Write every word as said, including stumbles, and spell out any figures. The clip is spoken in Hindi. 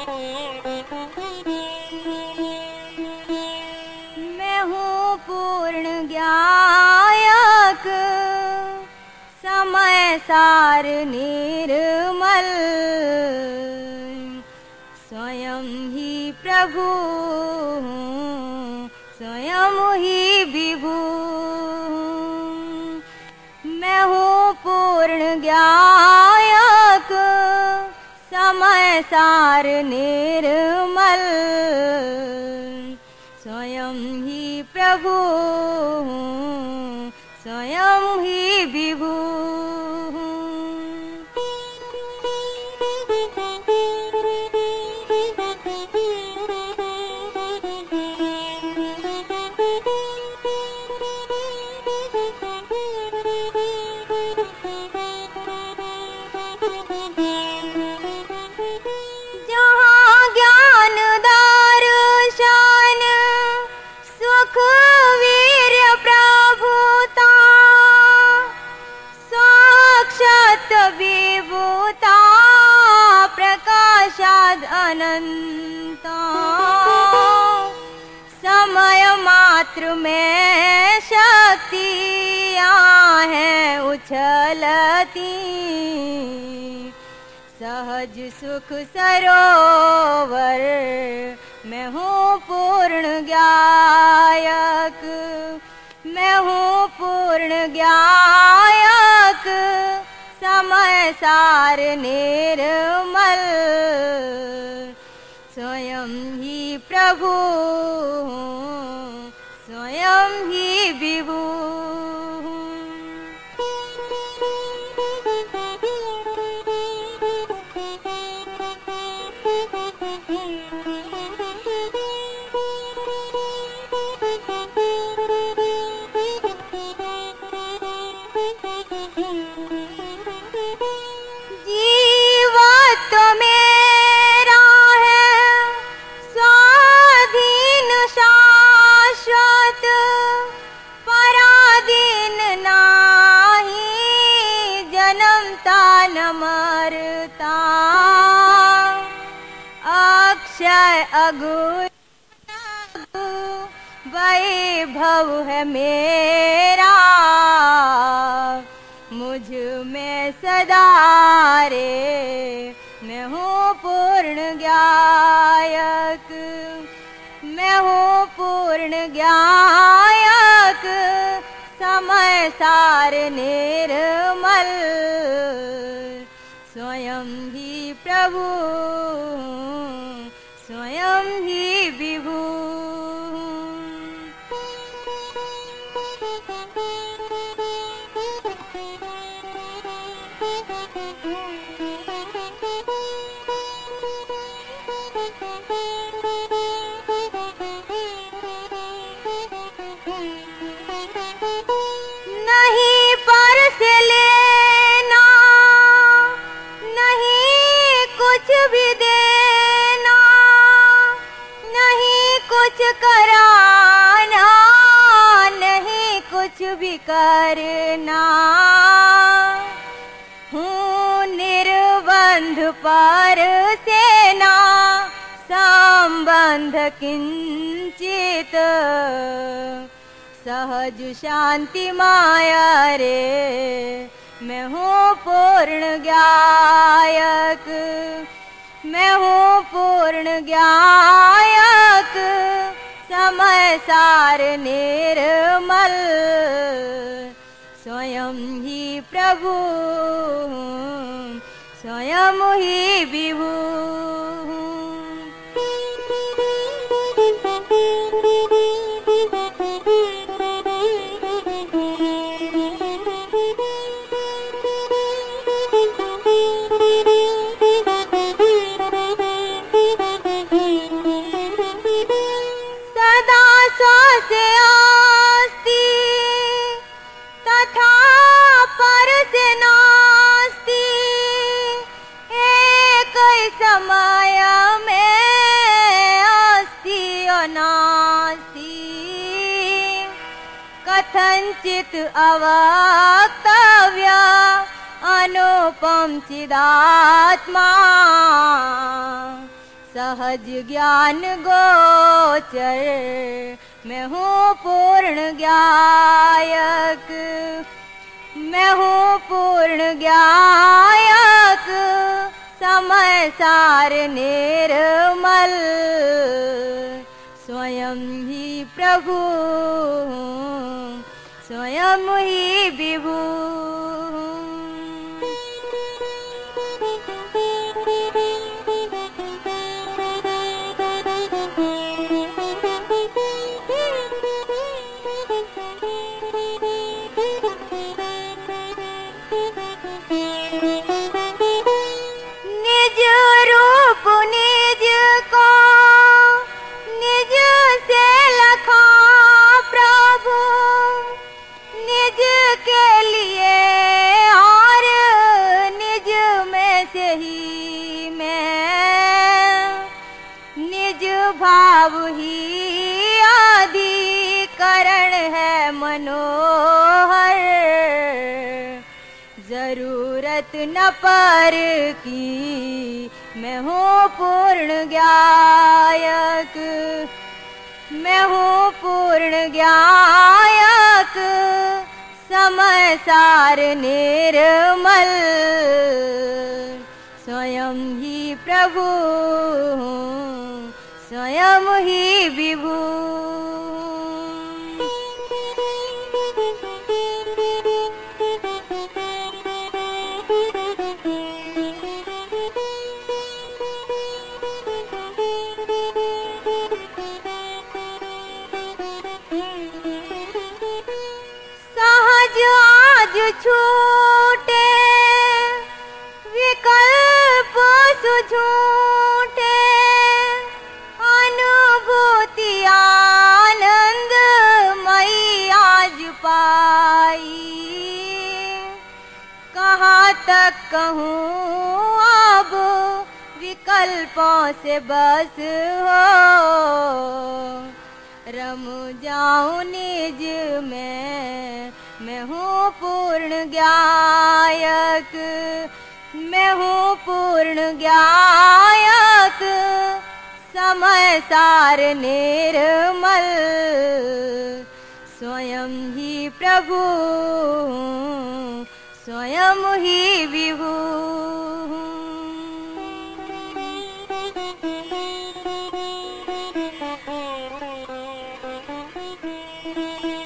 मैं हूँ पूर्ण ज्ञायक, समय सार निर्मल, स्वयं ही प्रभु हूँ, स्वयं ही विभु। मैं हूँ पूर्ण ज्ञायक, समय सार निर्मल, स्वयं ही प्रभु हूँ, स्वयं ही विभु। जहाँ ज्ञान दर्शन सुख वीर्य प्रभुता, साक्षात विभुता प्रकाशाद अनंता, समय मात्र में शक्तियाँ हैं उछलती, सहज सुख सरोवर मैं हूँ पूर्ण ज्ञायक। मैं हूँ पूर्ण ज्ञायक, समय सार निर्मल, स्वयं ही प्रभु हूँ, स्वयं ही विभु। जीवत मेरा है स्वाधीन शाश्वत, पराधीन नाही जन्मता न मरता, अक्षय अगुण वैभव है मेरा, मुझ में सदा रे मैं हूँ पूर्ण ज्ञायक। मैं हूँ पूर्ण ज्ञायक, समय सार निर्मल, स्वयं ही प्रभु स्वयं ही विभु। नहीं पर से लेना, नहीं कुछ भी देना, नहीं कुछ कराना, नहीं कुछ भी करना, हूँ निर्बंध पर सेना, संबंध किंचित, सहज शांति माया रे मैं हूँ पूर्ण ज्ञायक। मैं हूँ पूर्ण ज्ञायक, समय सार निर्मल, स्वयं ही प्रभु स्वयं ही विभु। सदा से अस्ति तथा पर से नास्ति, एक समय में अस्ति अनास्ति, कथंचित अवक्तव्य अनुपम चिदात्मा, सहज ज्ञान गोचर मैं हूँ पूर्ण ज्ञायक, मैं हूँ पूर्ण ज्ञायक, समय सार निर्मल, स्वयं ही प्रभु स्वयं ही विभु। निज रूप निज को निज से लखा प्रभु, निज के लिए और निज में से ही मैं, निज भाव ही अधिकरण है मनोहर, जरूरत न पर की मैं हूँ पूर्ण ज्ञायक, मैं हूँ पूर्ण ज्ञायक, समय सार निर्मल, स्वयं ही प्रभु स्वयं ही विभु। सहज आज छूटे विकल्प सुझूटे, अनुभूति आनंद मई आज पाई, कहाँ तक कहूँ अब विकल्पों से बस हो, रम जाऊं निज में मैं हूँ पूर्ण ज्ञायक, मैं हूँ पूर्ण ज्ञायक, समय सार निर्मल, स्वयं ही प्रभु स्वयं ही विभु। Thank you.